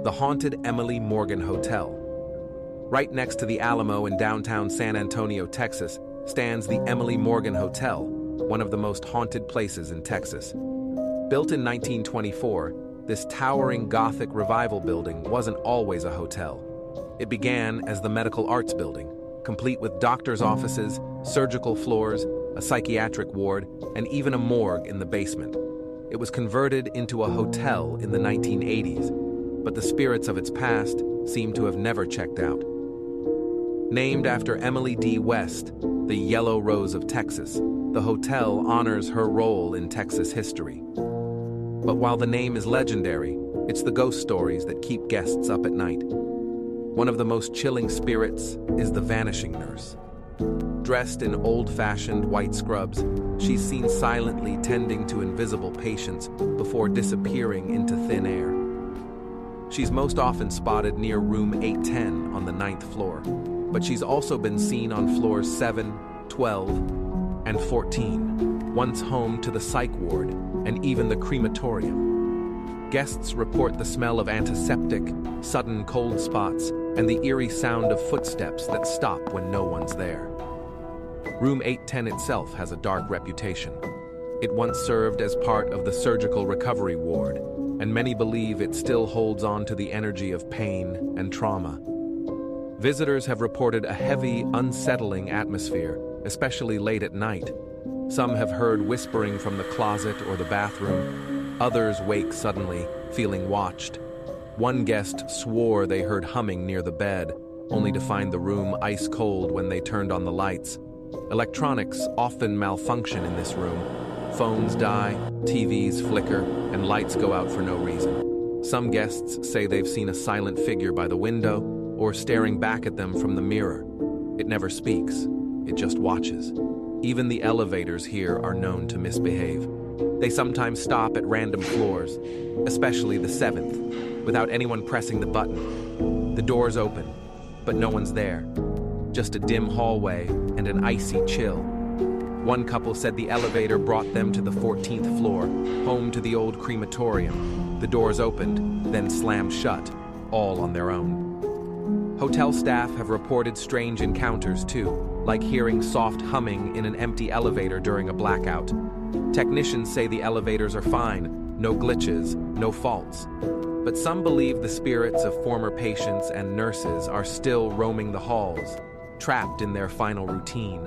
the haunted Emily Morgan Hotel. Right next to the Alamo in downtown San Antonio, Texas, stands the Emily Morgan Hotel, one of the most haunted places in Texas. Built in 1924, this towering Gothic revival building wasn't always a hotel. It began as the Medical Arts Building, complete with doctors' offices, surgical floors, a psychiatric ward, and even a morgue in the basement. It was converted into a hotel in the 1980s, but the spirits of its past seem to have never checked out. Named after Emily D. West, the Yellow Rose of Texas, the hotel honors her role in Texas history. But while the name is legendary, it's the ghost stories that keep guests up at night. One of the most chilling spirits is the vanishing nurse. Dressed in old-fashioned white scrubs, she's seen silently tending to invisible patients before disappearing into thin air. She's most often spotted near room 810 on the 9th floor, but she's also been seen on floors 7, 12, and 14, once home to the psych ward and even the crematorium. Guests report the smell of antiseptic, sudden cold spots, and the eerie sound of footsteps that stop when no one's there. Room 810 itself has a dark reputation. It once served as part of the surgical recovery ward, and many believe it still holds on to the energy of pain and trauma. Visitors have reported a heavy, unsettling atmosphere, especially late at night. Some have heard whispering from the closet or the bathroom. Others wake suddenly, feeling watched. One guest swore they heard humming near the bed, only to find the room ice cold when they turned on the lights. Electronics often malfunction in this room. Phones die, TVs flicker, and lights go out for no reason. Some guests say they've seen a silent figure by the window or staring back at them from the mirror. It never speaks, it just watches. Even the elevators here are known to misbehave. They sometimes stop at random floors, especially the 7th, without anyone pressing the button. The doors open, but no one's there. Just a dim hallway and an icy chill. One couple said the elevator brought them to the 14th floor, home to the old crematorium. The doors opened, then slammed shut, all on their own. Hotel staff have reported strange encounters too, like hearing soft humming in an empty elevator during a blackout. Technicians say the elevators are fine, no glitches, no faults. But some believe the spirits of former patients and nurses are still roaming the halls, trapped in their final routine.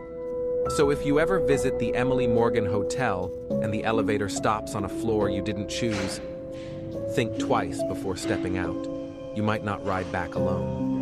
So if you ever visit the Emily Morgan Hotel and the elevator stops on a floor you didn't choose, think twice before stepping out. You might not ride back alone.